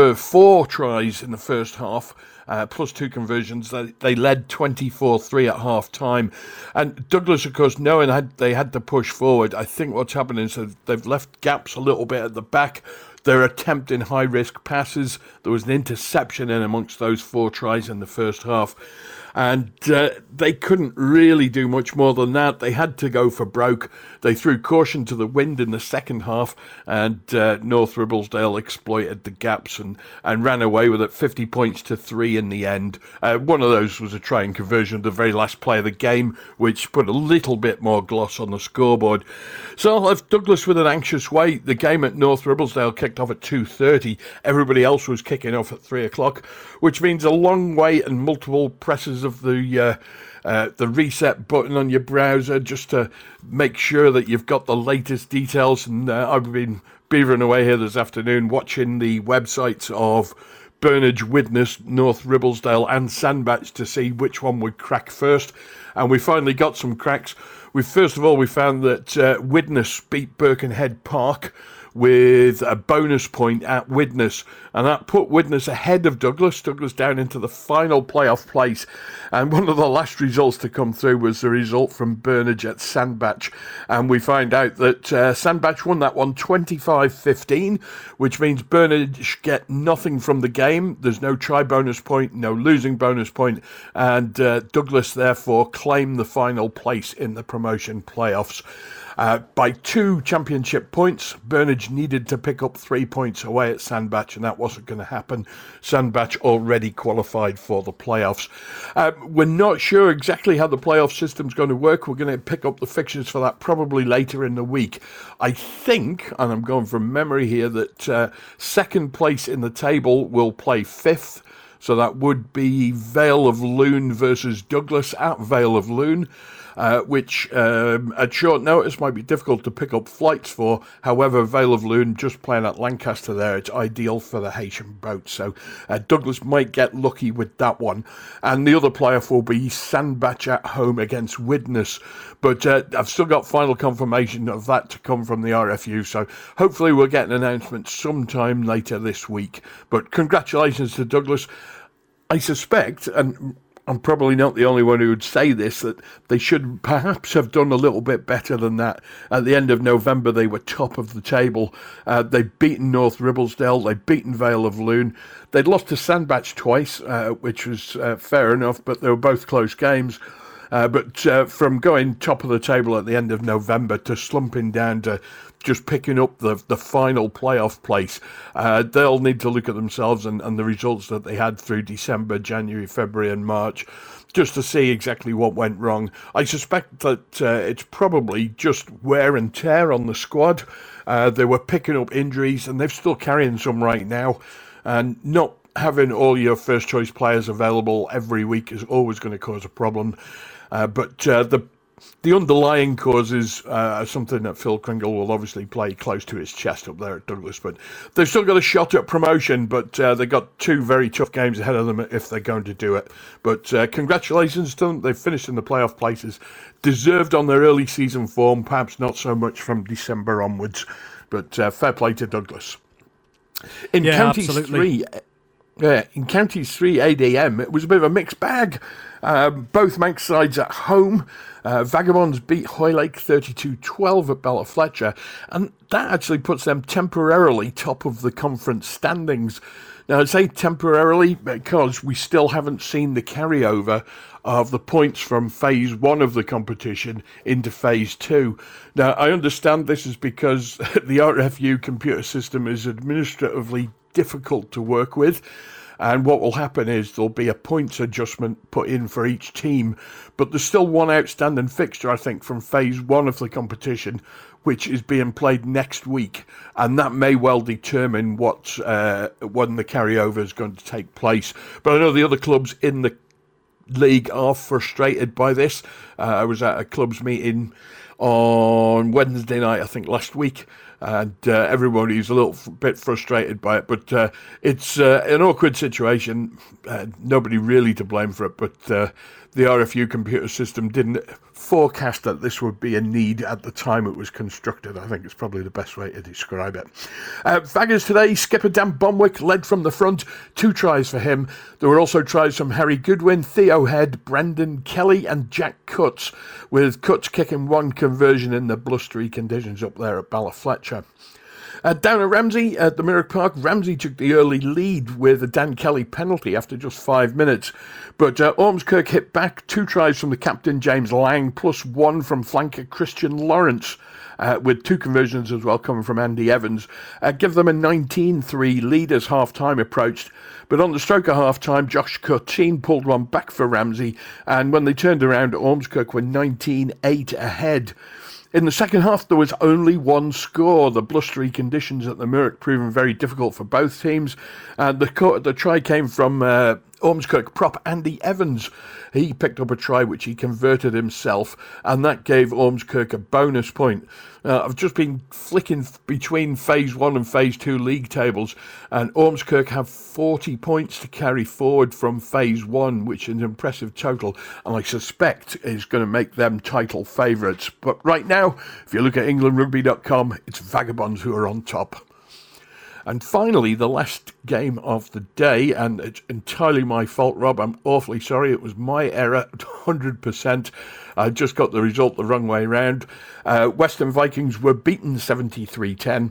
4 tries in the first half. Plus 2 conversions. They led 24-3 at half time. And Douglas, of course, knowing they had to push forward, I think what's happened is that they've left gaps a little bit at the back. They're attempting high-risk passes. There was an interception in amongst those 4 tries in the first half. And they couldn't really do much more than that. They had to go for broke. They threw caution to the wind in the second half, and North Ribblesdale exploited the gaps and ran away with it, 50 points to 3 in the end. One of those was a try-and conversion of the very last play of the game, which put a little bit more gloss on the scoreboard. So I'll have Douglas with an anxious wait. The game at North Ribblesdale kicked off at 2:30. Everybody else was kicking off at 3 o'clock, which means a long wait and multiple presses of the reset button on your browser just to make sure that you've got the latest details. And I've been beavering away here this afternoon watching the websites of Burnage, Widnes, North Ribblesdale and Sandbach to see which one would crack first. And we finally got some cracks. First of all, we found that Widnes beat Birkenhead Park with a bonus point at Widnes, and that put Widnes ahead of Douglas down into the final playoff place. And one of the last results to come through was the result from Burnage at Sandbach, and we find out that Sandbach won that one 25-15, which means Burnage get nothing from the game. There's no try bonus point, no losing bonus point, and Douglas therefore claim the final place in the promotion playoffs. By 2 championship points, Burnage Cambridge needed to pick up 3 points away at Sandbach, and that wasn't going to happen. Sandbach already qualified for the playoffs. We're not sure exactly how the playoff system's going to work. We're going to pick up the fixtures for that probably later in the week. I think, and I'm going from memory here, that second place in the table will play fifth. So that would be Vale of Lune versus Douglas at Vale of Lune, which at short notice might be difficult to pick up flights for. However, Vale of Lune, just playing at Lancaster there, it's ideal for the Haitian boat. So Douglas might get lucky with that one. And the other playoff will be Sandbach at home against Widnes. But I've still got final confirmation of that to come from the RFU. So hopefully we'll get an announcement sometime later this week. But congratulations to Douglas. I suspect, and I'm probably not the only one who would say this, that they should perhaps have done a little bit better than that. At the end of November, they were top of the table. They'd beaten North Ribblesdale. They'd beaten Vale of Lune. They'd lost to Sandbach twice, which was fair enough, but they were both close games. But from going top of the table at the end of November to slumping down to just picking up the final playoff place, they'll need to look at themselves and the results that they had through December, January, February and March, just to see exactly what went wrong. I suspect that it's probably just wear and tear on the squad. They were picking up injuries and they're still carrying some right now. And not having all your first choice players available every week is always going to cause a problem. But the underlying causes are something that Phil Kringle will obviously play close to his chest up there at Douglas. But they've still got a shot at promotion, but they've got two very tough games ahead of them if they're going to do it. But congratulations to them. They've finished in the playoff places. Deserved on their early season form, perhaps not so much from December onwards. But fair play to Douglas. In Counties 3... in Counties 3 ADM, it was a bit of a mixed bag. Both Manx sides at home. Vagabonds beat Hoylake 32-12 at Bella Fletcher, and that actually puts them temporarily top of the conference standings. Now, I say temporarily because we still haven't seen the carryover of the points from Phase 1 of the competition into Phase 2. Now, I understand this is because the RFU computer system is administratively difficult to work with, and what will happen is there'll be a points adjustment put in for each team, but there's still one outstanding fixture, I think, from Phase 1 of the competition, which is being played next week, and that may well determine when the carryover is going to take place. But I know the other clubs in the league are frustrated by this. I was at a clubs meeting on Wednesday night, I think last week, and everybody's a little bit frustrated by it, but it's an awkward situation. Nobody really to blame for it, but the RFU computer system didn't forecast that this would be a need at the time it was constructed. I think it's probably the best way to describe it. Vaggers today, skipper Dan Bomwick led from the front, 2 tries for him. There were also tries from Harry Goodwin, Theo Head, Brendan Kelly and Jack Cutts, with Cutts kicking 1 conversion in the blustery conditions up there at Balla Fletcher. Down at Ramsey, at the Mirrock Park, Ramsey took the early lead with a Dan Kelly penalty after just 5 minutes. But Ormskirk hit back, 2 tries from the captain, James Lang, plus 1 from flanker Christian Lawrence, with 2 conversions as well coming from Andy Evans. Give them a 19-3 lead as half-time approached. But on the stroke of half-time, Josh Curtin pulled one back for Ramsey, and when they turned around, Ormskirk were 19-8 ahead. In the second half, there was only 1 score. The blustery conditions at the Mirrock proving very difficult for both teams. And the try came from Ormskirk prop Andy Evans. He picked up a try which he converted himself, and that gave Ormskirk a bonus point. I've just been flicking between Phase 1 and Phase 2 league tables, and Ormskirk have 40 points to carry forward from Phase 1, which is an impressive total, and I suspect is going to make them title favourites. But right now, if you look at englandrugby.com, it's Vagabonds who are on top. And finally, the last game of the day, and it's entirely my fault, Rob. I'm awfully sorry. It was my error, 100%. I just got the result the wrong way round. Western Vikings were beaten 73-10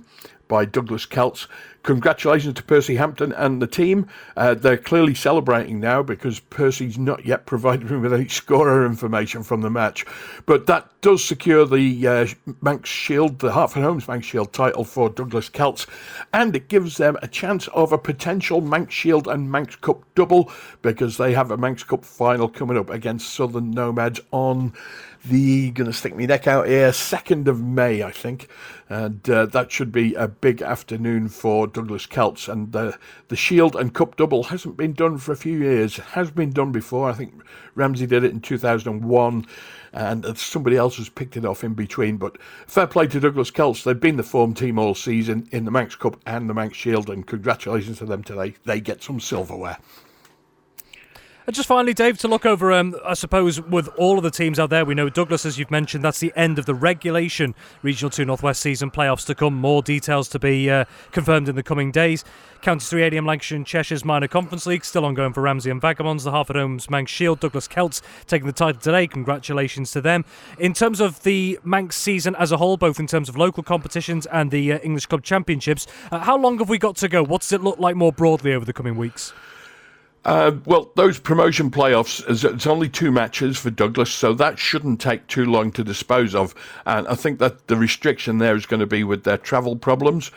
by Douglas Celts. Congratulations to Percy Hampton and the team. They're clearly celebrating now because Percy's not yet provided me with any scorer information from the match. But that does secure the Manx Shield, the Hertford Homes Manx Shield title for Douglas Celts, and it gives them a chance of a potential Manx Shield and Manx Cup double because they have a Manx Cup final coming up against Southern Nomads on the, gonna stick my neck out here, 2nd of May, I think. And that should be a big afternoon for Douglas Celts. And the Shield and Cup double hasn't been done for a few years. It has been done before. I think Ramsey did it in 2001. And somebody else has picked it off in between. But fair play to Douglas Celts. They've been the form team all season in the Manx Cup and the Manx Shield. And congratulations to them today. They get some silverware. And just finally, Dave, to look over, I suppose, with all of the teams out there, we know Douglas, as you've mentioned, that's the end of the regulation Regional 2 North West season, playoffs to come, more details to be confirmed in the coming days. Counties 3, ADM, Lancashire and Cheshire's Minor Conference League, still ongoing for Ramsey and Vagabonds, the Hertford Homes Manx Shield, Douglas Celts taking the title today, congratulations to them. In terms of the Manx season as a whole, both in terms of local competitions and the English Club Championships, how long have we got to go? What does it look like more broadly over the coming weeks? Well, those promotion playoffs, it's only 2 matches for Douglas, so that shouldn't take too long to dispose of. And I think that the restriction there is going to be with their travel problems.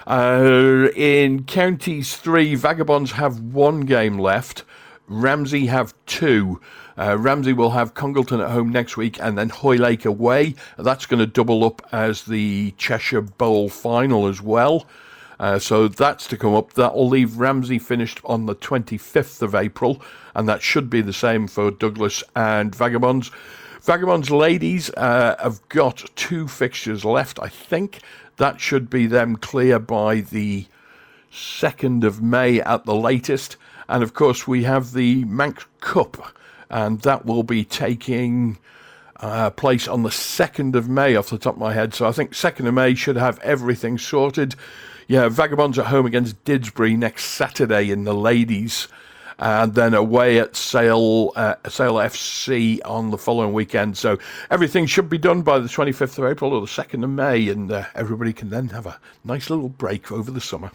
In Counties 3, Vagabonds have 1 game left. Ramsey have 2. Ramsey will have Congleton at home next week and then Hoylake away. That's going to double up as the Cheshire Bowl final as well. So that's to come up. That will leave Ramsey finished on the 25th of April, and that should be the same for Douglas and Vagabonds. Vagabonds ladies have got 2 fixtures left, I think. That should be them clear by the 2nd of May at the latest. And of course, we have the Manx Cup, and that will be taking place on the 2nd of May off the top of my head. So I think 2nd of May should have everything sorted. Yeah, Vagabonds at home against Didsbury next Saturday in the ladies, and then away at Sale FC on the following weekend. So everything should be done by the 25th of April or the 2nd of May, and everybody can then have a nice little break over the summer.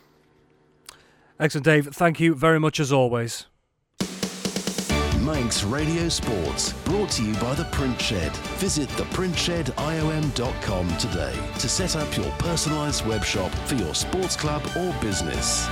Excellent, Dave. Thank you very much as always. Manx Radio Sports, brought to you by The Print Shed. Visit theprintshediom.com today to set up your personalised web shop for your sports club or business.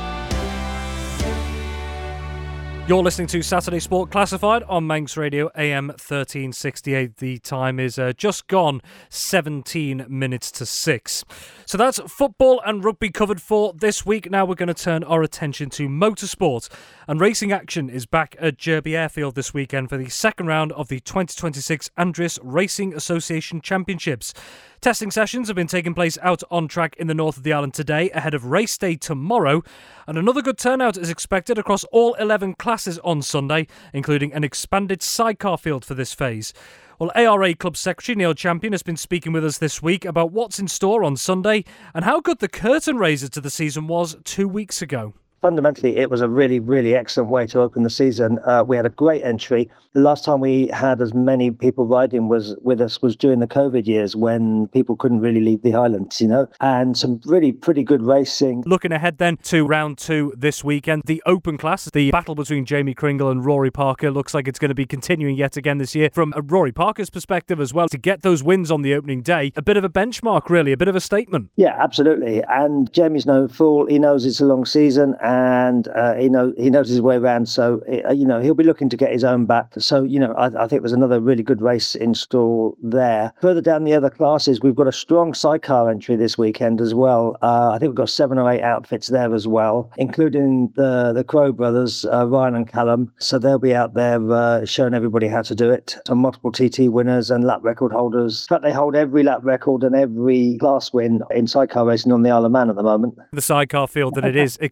You're listening to Saturday Sport Classified on Manx Radio AM 1368. The time is just gone 17 minutes to 6. So that's football and rugby covered for this week. Now we're going to turn our attention to motorsport. And racing action is back at Derby Airfield this weekend for the 2nd round of the 2026 Andreas Racing Association Championships. Testing sessions have been taking place out on track in the north of the island today ahead of race day tomorrow, and another good turnout is expected across all 11 classes on Sunday, including an expanded sidecar field for this phase. Well, ARA Club Secretary Neil Champion has been speaking with us this week about what's in store on Sunday and how good the curtain raiser to the season was 2 weeks ago. Fundamentally, it was a really, really excellent way to open the season. We had a great entry. The last time we had as many people riding with us was during the COVID years when people couldn't really leave the islands, and some really pretty good racing. Looking ahead then to round 2 this weekend, the open class, the battle between Jamie Kringle and Rory Parker looks like it's going to be continuing yet again this year. From Rory Parker's perspective as well, to get those wins on the opening day, a bit of a benchmark really, a bit of a statement. Yeah, absolutely. And Jamie's no fool. He knows it's a long season. And he knows his way around, so he'll be looking to get his own back. So I think there's another really good race in store there. Further down the other classes, we've got a strong sidecar entry this weekend as well. I think we've got 7 or 8 outfits there as well, including the Crow brothers, Ryan and Callum. So they'll be out there showing everybody how to do it. Some multiple TT winners and lap record holders. In fact, they hold every lap record and every class win in sidecar racing on the Isle of Man at the moment. The sidecar field that it is expanded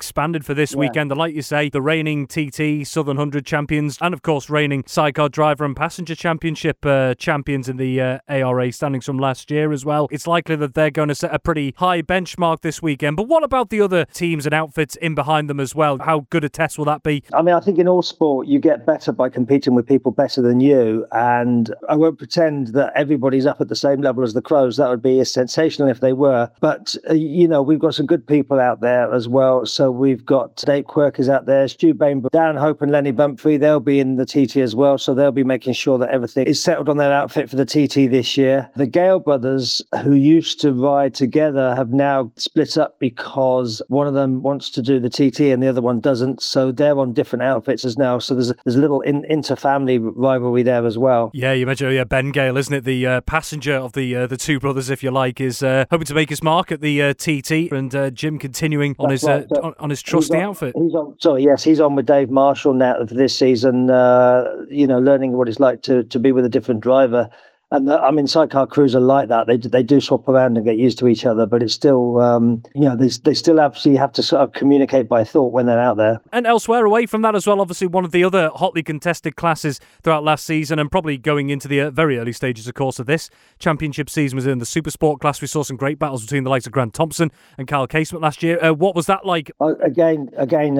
for this weekend. And like you say, the reigning TT Southern 100 champions and, of course, reigning sidecar driver and passenger championship champions in the ARA standings from last year as well. It's likely that they're going to set a pretty high benchmark this weekend. But what about the other teams and outfits in behind them as well? How good a test will that be? I mean, I think in all sport, you get better by competing with people better than you. And I won't pretend that everybody's up at the same level as the Crows. That would be sensational if they were. But, we've got some good people out there as well. So we've got Dave Quirkers out there, Stu Bainbrook, Dan Hope and Lenny Bumphrey. They'll be in the TT as well. So they'll be making sure that everything is settled on their outfit for the TT this year. The Gale brothers, who used to ride together, have now split up because one of them wants to do the TT and the other one doesn't. So they're on different outfits as now. So there's a little inter-family rivalry there as well. Yeah, you mentioned Ben Gale, isn't it? The passenger of the two brothers, if you like, is hoping to make his mark at the TT, and Jim continuing on his trusty outfit. He's on with Dave Marshall now for this season. Learning what it's like to be with a different driver. And sidecar crews are like that. They do swap around and get used to each other, but it's still, they still absolutely have to sort of communicate by thought when they're out there. And elsewhere, away from that as well, obviously one of the other hotly contested classes throughout last season, and probably going into the very early stages, of course, of this championship season, was in the Super Sport class. We saw some great battles between the likes of Grant Thompson and Kyle Casement last year. What was that like? Again,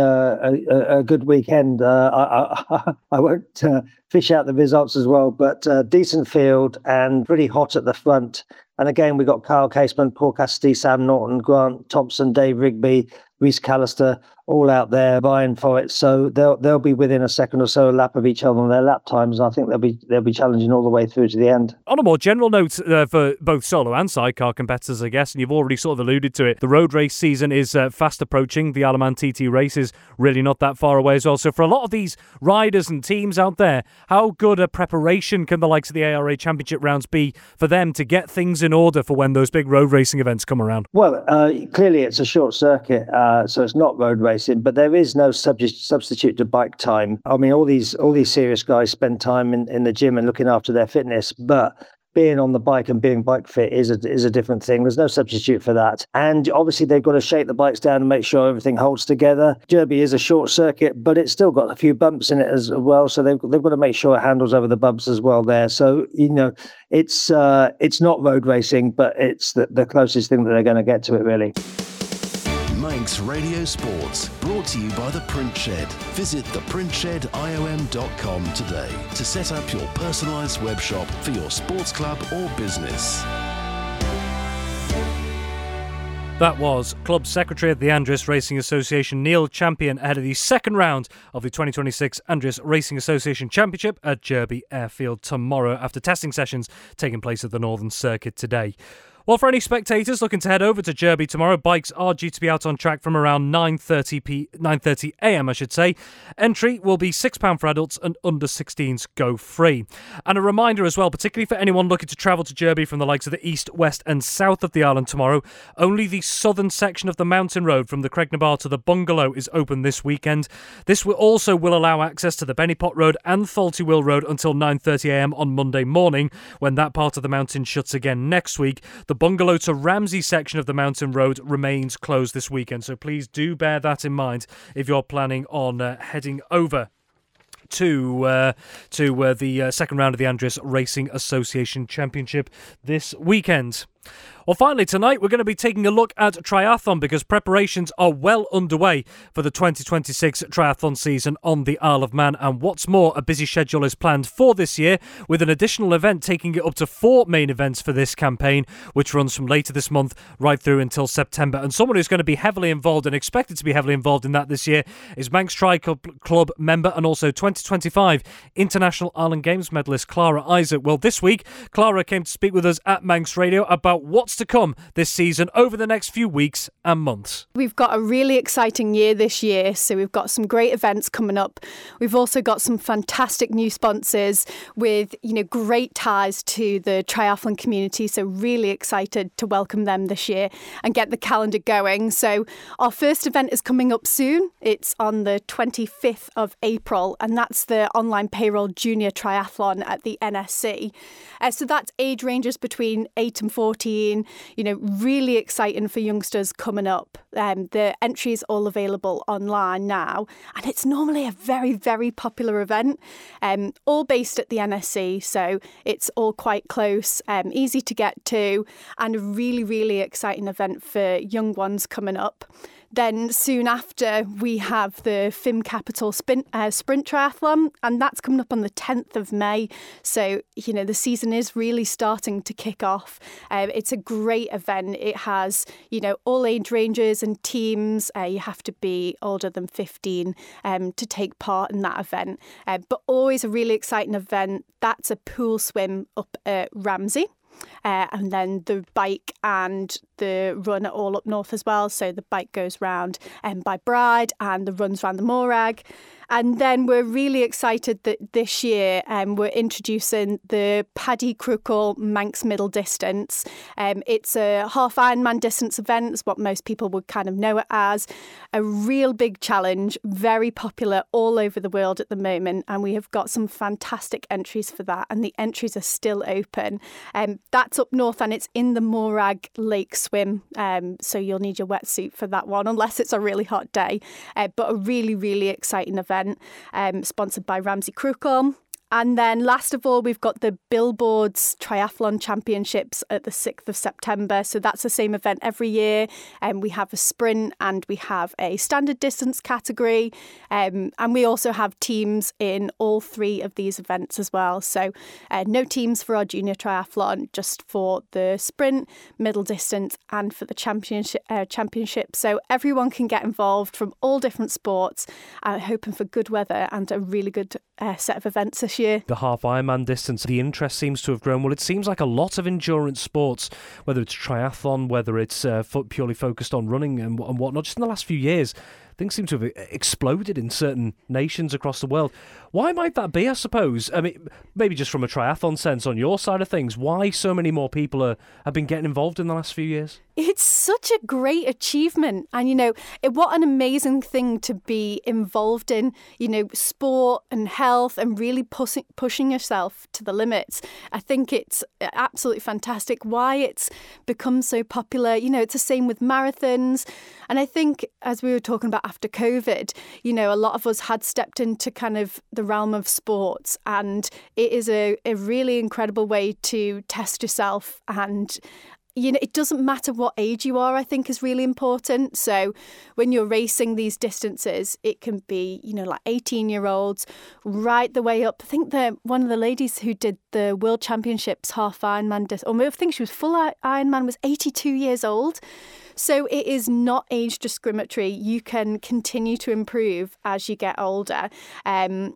a good weekend. I won't fish out the results as well, but decent field and pretty hot at the front. And again, we got Kyle Casement, Paul Cassidy, Sam Norton, Grant Thompson, Dave Rigby, Reece Callister, all out there vying for it. So they'll be within a second or so a lap of each other on their lap times. I think they'll be challenging all the way through to the end. On a more general note, for both solo and sidecar competitors, I guess, and you've already sort of alluded to it, the road race season is fast approaching. The Alaman TT race is really not that far away as well. So for a lot of these riders and teams out there, how good a preparation can the likes of the ARA Championship rounds be for them to get things in order for when those big road racing events come around? Well, clearly it's a short circuit, so it's not road racing, but there is no substitute to bike time. I mean, all these serious guys spend time in the gym and looking after their fitness, but being on the bike and being bike fit is a different thing. There's no substitute for that. And obviously they've got to shake the bikes down and make sure everything holds together. Derby is a short circuit, but it's still got a few bumps in it as well. So they've got to make sure it handles over the bumps as well there. So, it's not road racing, but it's the closest thing that they're going to get to it, really. Manx Radio Sports, brought to you by The Print Shed. Visit theprintshediom.com today to set up your personalised web shop for your sports club or business. That was Club Secretary of the Andreas Racing Association, Neil Champion, ahead of the second round of the 2026 Andreas Racing Association Championship at Derby Airfield tomorrow, after testing sessions taking place at the Northern Circuit today. Well, for any spectators looking to head over to Derby tomorrow, bikes are due to be out on track from around 9:30 a.m. Entry will be £6 for adults, and under 16s go free. And a reminder as well, particularly for anyone looking to travel to Derby from the likes of the east, west and south of the island tomorrow, only the southern section of the mountain road from the Craignabar to the Bungalow is open this weekend. This will allow access to the Bennypot Road and Tholty Will Road until 9:30 a.m. on Monday morning, when that part of the mountain shuts again next week. The Bungalow to Ramsey section of the mountain road remains closed this weekend, so please do bear that in mind if you're planning on heading over to the second round of the Andreas Racing Association Championship this weekend. Well, finally, tonight we're going to be taking a look at triathlon, because preparations are well underway for the 2026 triathlon season on the Isle of Man. And what's more, a busy schedule is planned for this year, with an additional event taking it up to 4 main events for this campaign, which runs from later this month right through until September. And someone who's going to be heavily involved and expected to be heavily involved in that this year is Manx Tri Club member and also 2025 International Island Games medalist Clara Isaac. Well, this week, Clara came to speak with us at Manx Radio about what's to come this season over the next few weeks and months. We've got a really exciting year this year, so we've got some great events coming up. We've also got some fantastic new sponsors with, great ties to the triathlon community, so really excited to welcome them this year and get the calendar going. So our first event is coming up soon. It's on the 25th of April, and that's the online payroll junior triathlon at the NSC. So that's age ranges between 8 and 14. 14, really exciting for youngsters coming up. The entry is all available online now, and it's normally a very, very popular event, all based at the NSC, so it's all quite close, easy to get to, and a really, really exciting event for young ones coming up. Then soon after, we have the FIM Capital Sprint Triathlon, and that's coming up on the 10th of May. So, the season is really starting to kick off. It's a great event. It has, all age ranges and teams. You have to be older than 15 to take part in that event. But always a really exciting event. That's a pool swim up at Ramsey. And then the bike and the run are all up north as well. So the bike goes round by Bride and the run's round the Morag. And then we're really excited that this year we're introducing the Paddy Crewcall Manx Middle Distance. It's a half Ironman distance event. It's what most people would kind of know it as. A real big challenge, very popular all over the world at the moment. And we have got some fantastic entries for that. And the entries are still open. That's up north and it's in the Morag Lake swim. So you'll need your wetsuit for that one, unless it's a really hot day. But a really, really exciting event. Sponsored by Ramsey Crewcall. And then last of all, we've got the Billboards Triathlon Championships at the 6th of September. So that's the same event every year. We have a sprint and we have a standard distance category. And we also have teams in all three of these events as well. So no teams for our junior triathlon, just for the sprint, middle distance and for the championship. So everyone can get involved from all different sports, hoping for good weather and a really good set of events this year. The half Ironman distance, the interest seems to have grown. Well, it seems like a lot of endurance sports, whether it's triathlon, whether it's purely focused on running and whatnot, just in the last few years, things seem to have exploded in certain nations across the world. Why might that be, I suppose? I mean, maybe just from a triathlon sense on your side of things, why so many more people have been getting involved in the last few years? It's such a great achievement. And, what an amazing thing to be involved in, sport and health and really pushing yourself to the limits. I think it's absolutely fantastic why it's become so popular. It's the same with marathons. And I think, as we were talking about after COVID, a lot of us had stepped into kind of the realm of sports, and it is a really incredible way to test yourself. And it doesn't matter what age you are, I think is really important. So when you're racing these distances, it can be, like 18-year-olds right the way up. I think one of the ladies who did the World Championships half Ironman, or I think she was full Ironman, was 82 years old. So it is not age discriminatory. You can continue to improve as you get older. And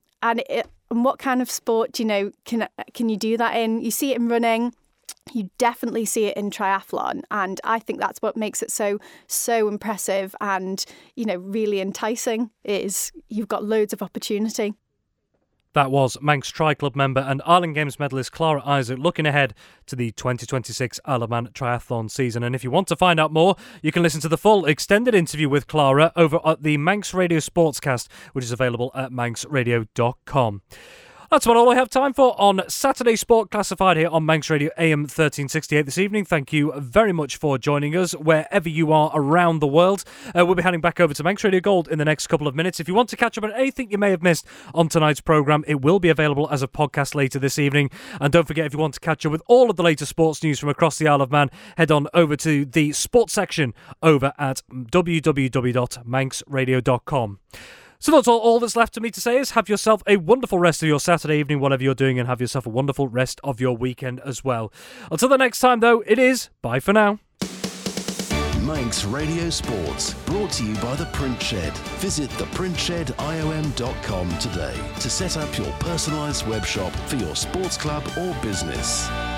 what kind of sport, can you do that in? You see it in running. You definitely see it in triathlon, and I think that's what makes it so impressive and really enticing. Is you've got loads of opportunity. That was Manx Tri Club member and Island Games medalist Clara Isaac looking ahead to the 2026 Isle of Man triathlon season. And if you want to find out more, you can listen to the full extended interview with Clara over at the Manx Radio Sportscast, which is available at manxradio.com. That's about all I have time for on Saturday Sport Classified here on Manx Radio AM 1368 this evening. Thank you very much for joining us wherever you are around the world. We'll be heading back over to Manx Radio Gold in the next couple of minutes. If you want to catch up on anything you may have missed on tonight's programme, it will be available as a podcast later this evening. And don't forget, if you want to catch up with all of the latest sports news from across the Isle of Man, head on over to the sports section over at www.manxradio.com. So that's all that's left for me to say is have yourself a wonderful rest of your Saturday evening, whatever you're doing, and have yourself a wonderful rest of your weekend as well. Until the next time, though, it is bye for now. Manx Radio Sports, brought to you by The Print Shed. Visit theprintshediom.com today to set up your personalised web shop for your sports club or business.